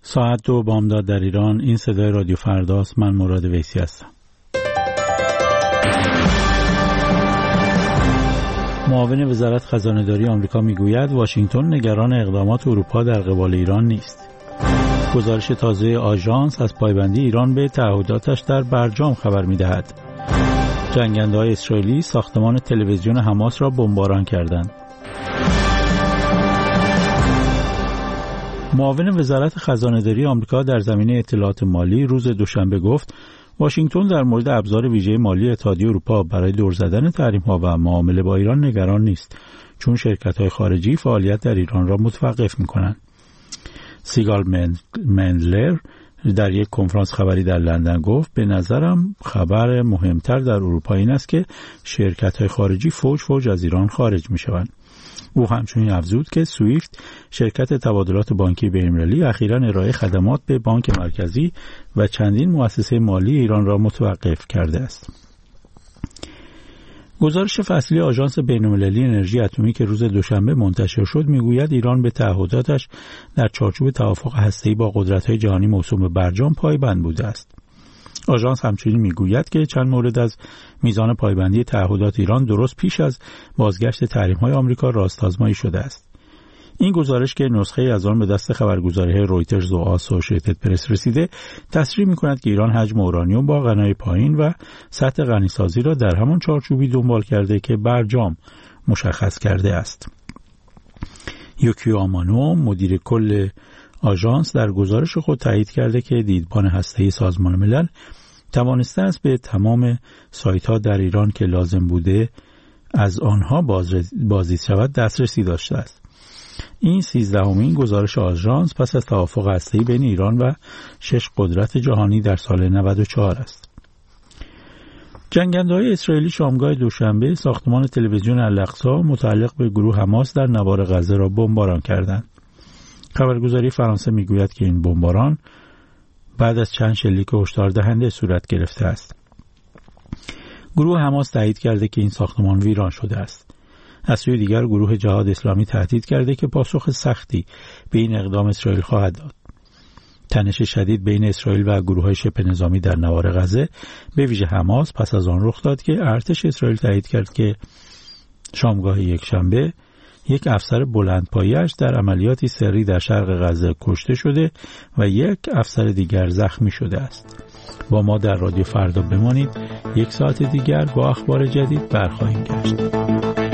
ساعت 2 بامداد در ایران. این صدای رادیو فرداست. من مراد ویسی هستم. معاون وزارت خزانه‌داری آمریکا میگوید واشنگتن نگران اقدامات اروپا در قبال ایران نیست. گزارش تازه آژانس از پایبندی ایران به تعهداتش در برجام خبر می‌دهد. جنگنده‌های اسرائیلی ساختمان تلویزیون حماس را بمباران کردند. معاون وزارت خزانه‌داری آمریکا در زمینه اطلاعات مالی روز دوشنبه گفت واشنگتن در مورد ابزار ویژه مالی اتحادیه اروپا برای دور زدن تحریم‌ها و معامله با ایران نگران نیست، چون شرکت‌های خارجی فعالیت در ایران را متوقف می‌کنند. سیگال مندلر در یک کنفرانس خبری در لندن گفت به نظرم خبر مهمتر در اروپا این است که شرکت‌های خارجی فوج فوج از ایران خارج می‌شوند. او همچنین افزود که سویفت شرکت تبادلات بانکی بین‌المللی اخیراً ارائه خدمات به بانک مرکزی و چندین مؤسسه مالی ایران را متوقف کرده است. گزارش فصلی آژانس بین‌المللی انرژی اتمی که روز دوشنبه منتشر شد میگوید ایران به تعهداتش در چارچوب توافق هسته‌ای با قدرت‌های جهانی موسوم به برجام پایبند بوده است. آژانس همچنین میگوید که چند مورد از میزان پایبندی تعهدات ایران درست پیش از بازگشت تحریم‌های آمریکا راست‌آزمایی شده است. این گزارش که نسخه از آن به دست خبرگزاری‌های رویترز و آسوشییتد پرس رسیده، تصریح می‌کند که ایران حجم اورانیوم با غنای پایین و سطح غنیسازی را در همان چارچوبی دنبال کرده که برجام مشخص کرده است. یوکیو آمانو، مدیر کل آژانس، در گزارش خود تایید کرده که دیدبان هسته‌ای سازمان ملل توانسته است به تمام سایت‌ها در ایران که لازم بوده از آنها بازدید شود دسترسی داشته است. این 13مین گزارش آژانس پس از توافق هسته‌ای بین ایران و 6 قدرت جهانی در سال 94 است. جنگنده‌های اسرائیلی شامگاه دوشنبه ساختمان تلویزیون الاقصی متعلق به گروه حماس در نوار غزه را بمباران کردند. خبرگزاری فرانسه میگوید که این بمباران بعد از چند شلیک هشدار دهنده صورت گرفته است. گروه حماس تایید کرده که این ساختمان ویران شده است. از سوی دیگر گروه جهاد اسلامی تهدید کرده که پاسخ سختی به این اقدام اسرائیل خواهد داد. تنش شدید بین اسرائیل و گروه‌های شبه نظامی در نوار غزه به ویژه حماس پس از آن رخ داد که ارتش اسرائیل تایید کرد که شامگاه یکشنبه یک افسر بلندپایه‌اش در عملیاتی سری در شرق غزه کشته شده و یک افسر دیگر زخمی شده است. با ما در رادیو فردا بمانید. یک ساعت دیگر با اخبار جدید برخواهیم گشت.